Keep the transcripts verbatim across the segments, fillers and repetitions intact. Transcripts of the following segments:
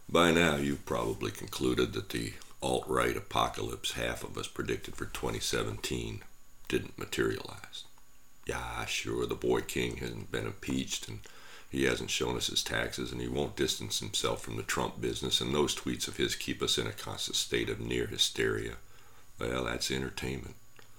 By now, you've probably concluded that the alt-right apocalypse half of us predicted for twenty seventeen didn't materialize. Yeah, sure, the boy king hasn't been impeached, and he hasn't shown us his taxes, and he won't distance himself from the Trump business, and those tweets of his keep us in a constant state of near hysteria. Well, that's entertainment.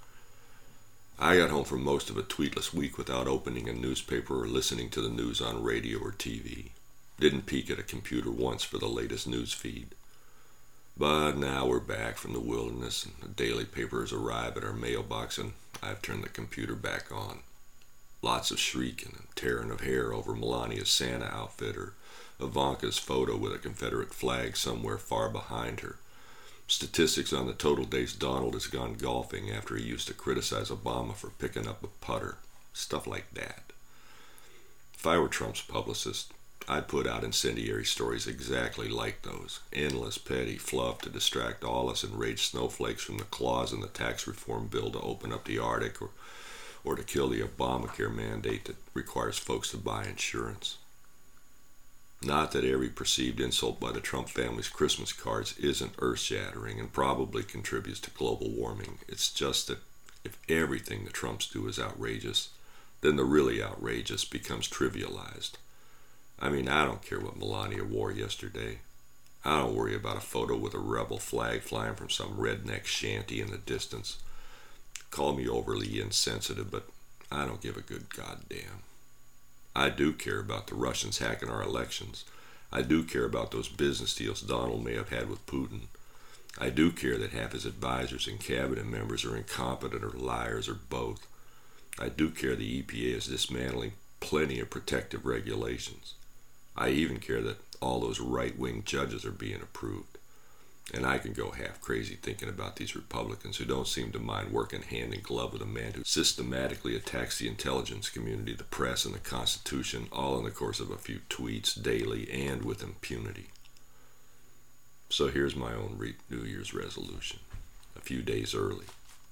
I got home from most of a tweetless week without opening a newspaper or listening to the news on radio or T V. Didn't peek at a computer once for the latest news feed. But now we're back from the wilderness, and the daily papers arrive at our mailbox, and I've turned the computer back on. Lots of shrieking and tearing of hair over Melania's Santa outfit, or Ivanka's photo with a Confederate flag somewhere far behind her. Statistics on the total days Donald has gone golfing after he used to criticize Obama for picking up a putter. Stuff like that. If I were Trump's publicist, I'd put out incendiary stories exactly like those. Endless petty fluff to distract all us enraged snowflakes from the clause in the tax reform bill to open up the Arctic, or, or to kill the Obamacare mandate that requires folks to buy insurance. Not that every perceived insult by the Trump family's Christmas cards isn't earth-shattering and probably contributes to global warming. It's just that if everything the Trumps do is outrageous, then the really outrageous becomes trivialized. I mean, I don't care what Melania wore yesterday. I don't worry about a photo with a rebel flag flying from some redneck shanty in the distance. Call me overly insensitive, but I don't give a good goddamn. I do care about the Russians hacking our elections. I do care about those business deals Donald may have had with Putin. I do care that half his advisors and cabinet members are incompetent or liars or both. I do care the E P A is dismantling plenty of protective regulations. I even care that all those right-wing judges are being approved. And I can go half crazy thinking about these Republicans who don't seem to mind working hand in glove with a man who systematically attacks the intelligence community, the press, and the Constitution, all in the course of a few tweets daily and with impunity. So here's my own re- New Year's resolution, a few days early.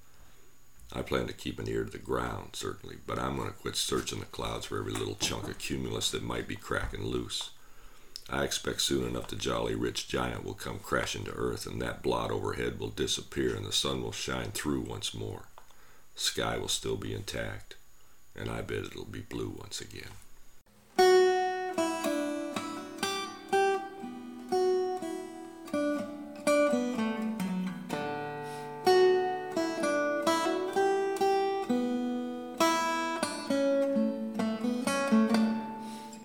I plan to keep an ear to the ground, certainly, but I'm going to quit searching the clouds for every little chunk of cumulus that might be cracking loose. I expect soon enough the jolly rich giant will come crashing to earth, and that blot overhead will disappear, and the sun will shine through once more. The sky will still be intact, and I bet it'll be blue once again.